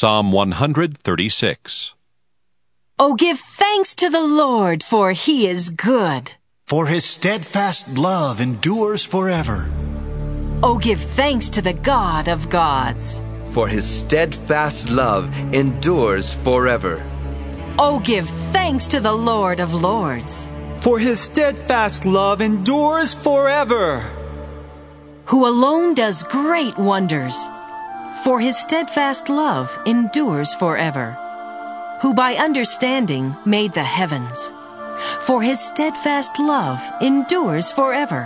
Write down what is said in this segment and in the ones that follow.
Psalm 136. Oh, give thanks to the Lord, for He is good. For His steadfast love endures forever. Oh, give thanks to the God of gods. For His steadfast love endures forever. Oh, give thanks to the Lord of lords. For His steadfast love endures forever. Who alone does great wonders. For His steadfast love endures forever. Who by understanding made the heavens. For His steadfast love endures forever.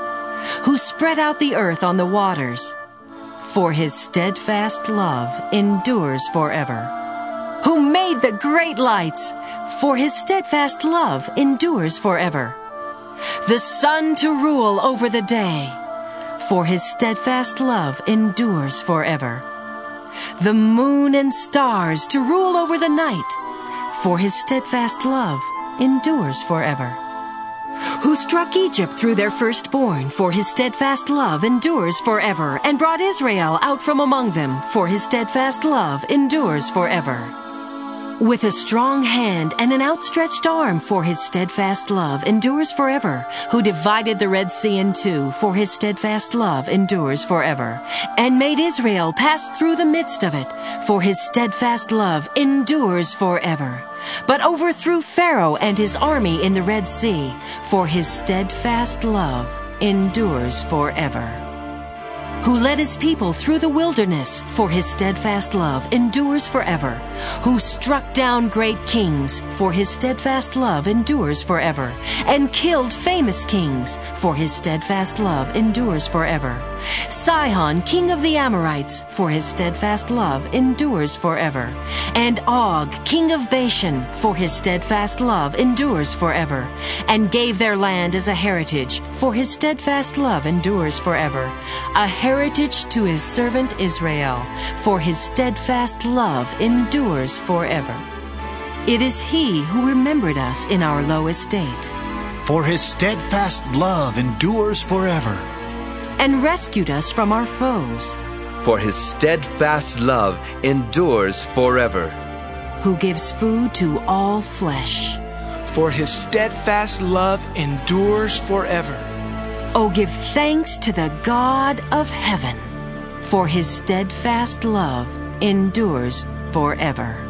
Who spread out the earth on the waters. For His steadfast love endures forever. Who made the great lights. For His steadfast love endures forever. The sun to rule over the day. For His steadfast love endures forever. The moon and stars to rule over the night. For His steadfast love endures forever. Who struck Egypt through their firstborn. For His steadfast love endures forever. And brought Israel out from among them. For His steadfast love endures forever. With a strong hand and an outstretched arm, for His steadfast love endures forever. Who divided the Red Sea in two, for His steadfast love endures forever. And made Israel pass through the midst of it, for His steadfast love endures forever. But overthrew Pharaoh and his army in the Red Sea, for His steadfast love endures forever. Who led His people through the wilderness, for His steadfast love endures forever. Who struck down great kings, for His steadfast love endures forever. And killed famous kings, for His steadfast love endures forever. Sihon, king of the Amorites, for His steadfast love endures forever. And Og, king of Bashan, for His steadfast love endures forever. And gave their land as a heritage, for His steadfast love endures forever. A heritage to His servant Israel, for His steadfast love endures forever. It is He who remembered us in our low estate. For His steadfast love endures forever. And rescued us from our foes. For His steadfast love endures forever. Who gives food to all flesh. For His steadfast love endures forever. Oh, give thanks to the God of heaven, for His steadfast love endures forever.